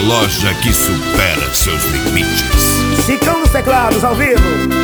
loja que supera seus limites. Chicão dos teclados ao vivo.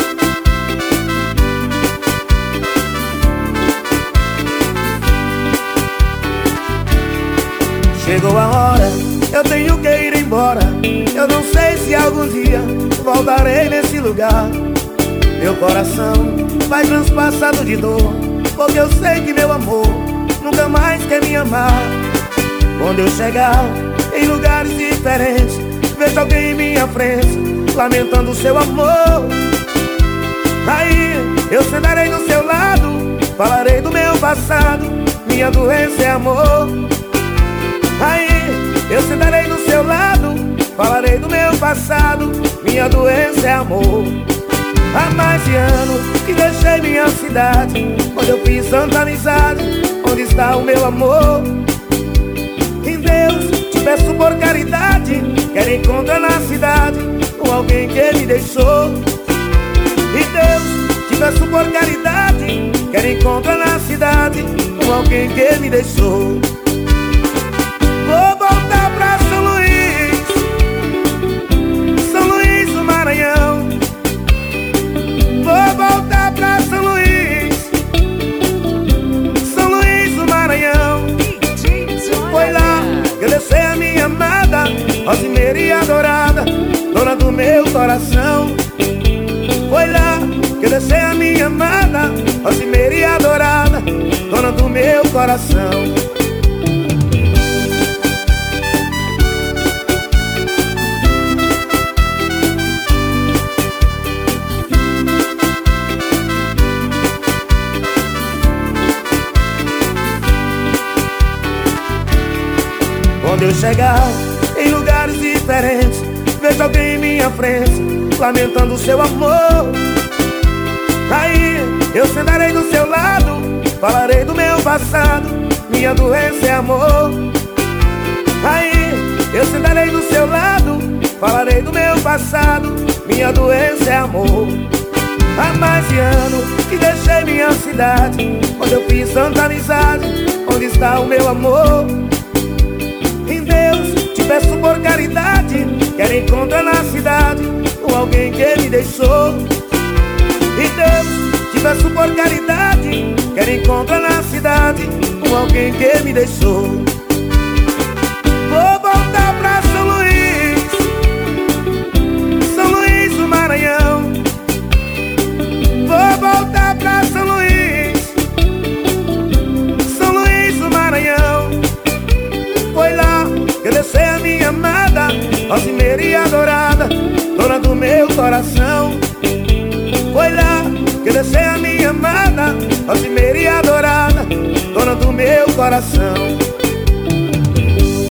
Chegou a hora, eu tenho que ir embora. Eu não sei se algum dia voltarei nesse lugar. Meu coração vai transpassado de dor, porque eu sei que meu amor nunca mais quer me amar. Quando eu chegar em lugares diferentes, vejo alguém em minha frente lamentando o seu amor. Aí eu sentarei do seu lado, falarei do meu passado, minha doença é amor. Aí eu sentarei do seu lado, falarei do meu passado, minha doença é amor. Há mais de ano que deixei minha cidade, onde eu fiz tanta amizade, onde está o meu amor? Em Deus te peço por caridade, quero encontrar na cidade com alguém que me deixou. Em Deus te peço por caridade, quero encontrar na cidade com alguém que me deixou. Vou voltar pra São Luís, São Luís do Maranhão. Vou voltar pra São Luís, São Luís do Maranhão. Foi lá que eu deixei a minha amada, Rosimeire adorada, dona do meu coração. Foi lá que eu deixei a minha amada, Rosimeire adorada, dona do meu coração. Quando eu chegar em lugares diferentes, vejo alguém em minha frente lamentando o seu amor. Aí eu sentarei do seu lado, falarei do meu passado, minha doença é amor. Aí eu sentarei do seu lado, falarei do meu passado, minha doença é amor. Há mais de ano que deixei minha cidade, onde eu fiz tanta amizade, onde está o meu amor? Em Deus te peço por caridade, quero encontrar na cidade com alguém que me deixou. Em Deus te peço por caridade, quero encontrar na cidade com alguém que me deixou. Vou voltar pra São Luís, São Luís do Maranhão. Vou voltar pra São Luís, São Luís do Maranhão. Foi lá que eu deixei a minha amada, Rosimeire adorada, dona do meu coração. Foi lá que eu deixei a minha amada, Rosimeire adorada, dona do meu coração.